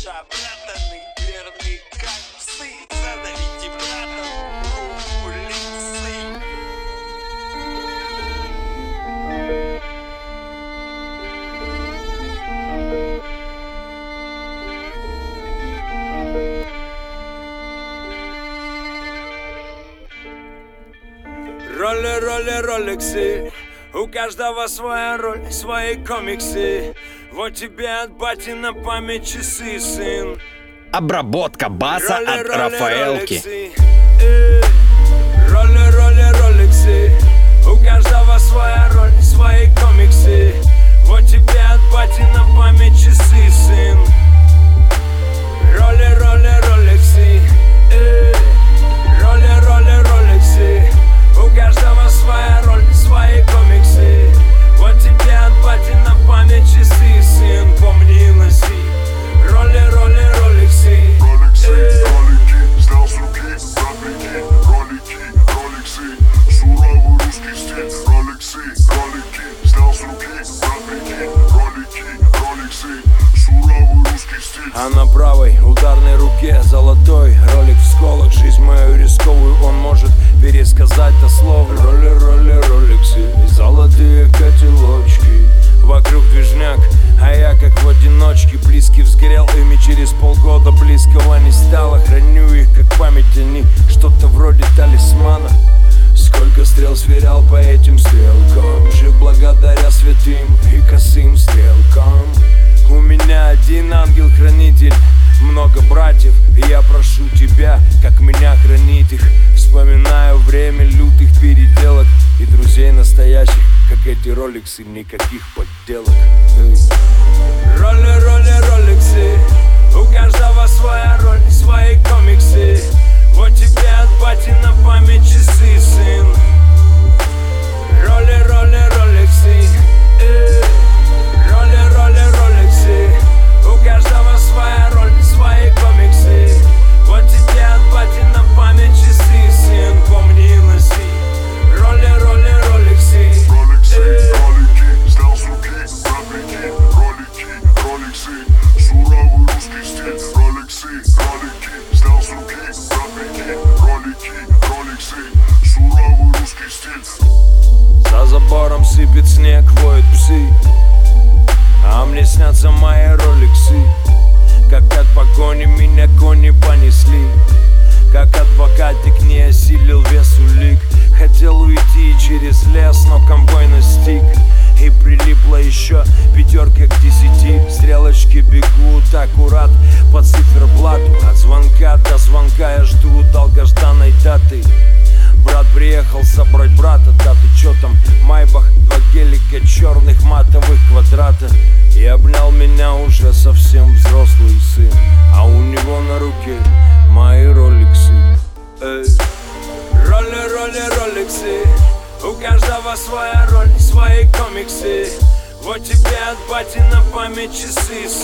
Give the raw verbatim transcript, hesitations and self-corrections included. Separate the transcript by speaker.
Speaker 1: Шапрятаны, верны, как псы. Задавите братом улицы.
Speaker 2: Роли, роли, роликсы. У каждого своя роль, свои комиксы. Вот тебе от бати на память часы, сын.
Speaker 3: Обработка баса
Speaker 2: Роли,
Speaker 3: от
Speaker 2: роли,
Speaker 3: Рафаэлки.
Speaker 2: роликсы. Э, Роли, роли, роликсы. У каждого своя роль, свои комиксы. Вот тебе от бати на память часы, сын. Роли, роли, роликсы. Э, Роли, роли, роликсы. У каждого своя роль, свои комиксы. Вот тебе от бати на память часы, сын. Помни и носи. Роли, роли, роликсы.
Speaker 4: Роликсы, ролики, снял с руки, брат, прикинь. Ролики, роликсы, суровый русский стиль. Роликсы, ролики, снял с руки, брат, прикинь. Ролики, роликсы, суровый русский стиль.
Speaker 2: А на правой ударной руке золотой ролик в сколах. Жизнь мою рисковую он может пересказать дословно. Роли, роли, роликсы, золотые котелочки. Вокруг движняк, а я как в одиночке. Близкий взгорел ими, через полгода близкого не стало. Храню их как память, они что-то вроде талисмана. Сколько стрел сверял по этим стрелкам. Жив благодаря святым и косым стрелкам. У меня один ангел-хранитель, много братьев, и я прошу тебя, как меня хранить их. Вспоминаю время лютых переделок и друзей настоящих, как эти роликсы, никаких подделок. Роли, роли, роликсы. У каждого своя роль, свои комиксы. Вот тебе от бати на память часы, сын. Роли, роли, роликсы. Э, Роли, роли, роликсы. У каждого своя роль, свои комиксы. Вот тебе от бати на память часы, сын. Помни и носи. Роли, роли, роликсы.
Speaker 4: Роликсы, ролики, снял с руки, брат, прикинь. Ролики, роликсы, суровый русский стиль. Роликсы, ролики, снял с руки, брат, прикинь. Ролики, роликсы, суровый русский стиль.
Speaker 2: За забором сыпет снег, воют псы. А мне снятся мои роликсы. Как от погони меня кони понесли. Как адвокатик не осилил вес улик. Хотел уйти через лес, но конвой настиг. И прилипла еще пятерка к десяти. Стрелочки бегут аккурат по циферблату. От звонка до звонка я жду долгожданной даты. Брат приехал собрать брата, да ты чё там? Майбах, два гелика черных матовых квадрата. И обнял меня уже совсем взрослый сын. А у него на руке мои роликсы. Эй. Роли, роли, роликсы. У каждого своя роль, свои комиксы. Вот тебе от бати на память часы,